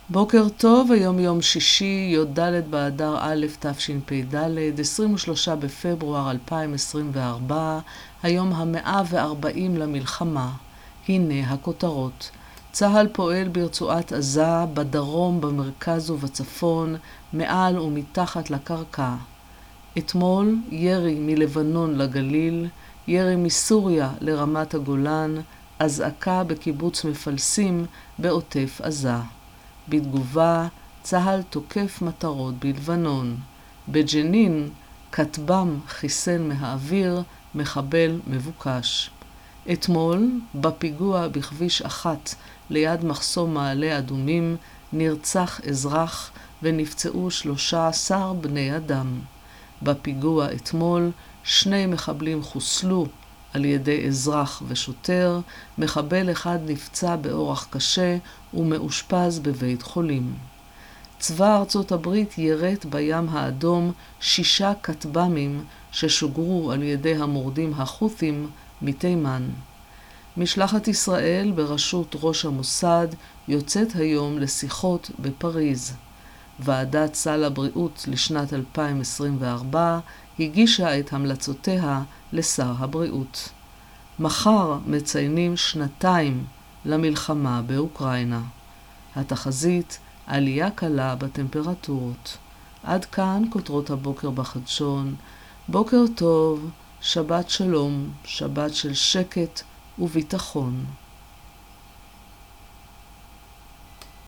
בוקר טוב, היום יום שישי, י"ד באדר א' תשפ"ד, 23 בפברואר 2024, היום ה-140 למלחמה. הנה הכותרות. צה"ל פועל ברצועת עזה, בדרום, במרכז ובצפון, מעל ומתחת לקרקע. אתמול ירי מלבנון לגליל, ירי מסוריה לרמת הגולן, אזעקה בקיבוץ מפלסים בעוטף עזה. בתגובה, צה"ל תוקף מטרות בלבנון. בג'נין, כטב"ם חיסל מהאוויר מחבל מבוקש. אתמול, בפיגוע בכביש 1 ליד מחסום מעלה אדומים, נרצח אזרח ונפצעו 13 בני אדם. בפיגוע אתמול, 2 מחבלים חוסלו על ידי אזרח ושוטר, מחבל אחד נפצע באורח קשה ומאושפז בבית חולים. צבא ארצות הברית ירט בים האדום 6 כטב"מים ששוגרו על ידי המורדים החות'ים מתימן. משלחת ישראל בראשות ראש המוסד יוצאת היום לשיחות בפריז. ועדת סל הבריאות לשנת 2024 הגישה את המלצותיה לשר הבריאות. מחר מציינים 2 למלחמה באוקראינה. התחזית, עלייה קלה בטמפרטורות. עד כאן כותרות הבוקר בחדשון. בוקר טוב, שבת שלום, שבת של שקט וביטחון.